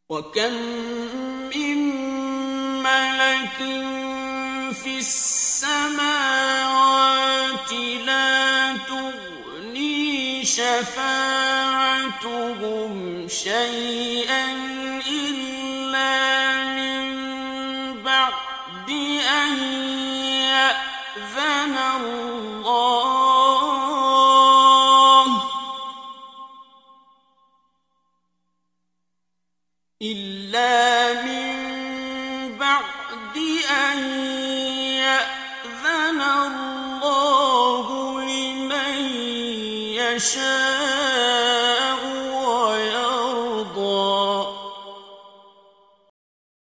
وكم من ملك في السماوات لا تغني شفاعتهم شيئا إلا من بعد أن يأذن الله لمن يشاء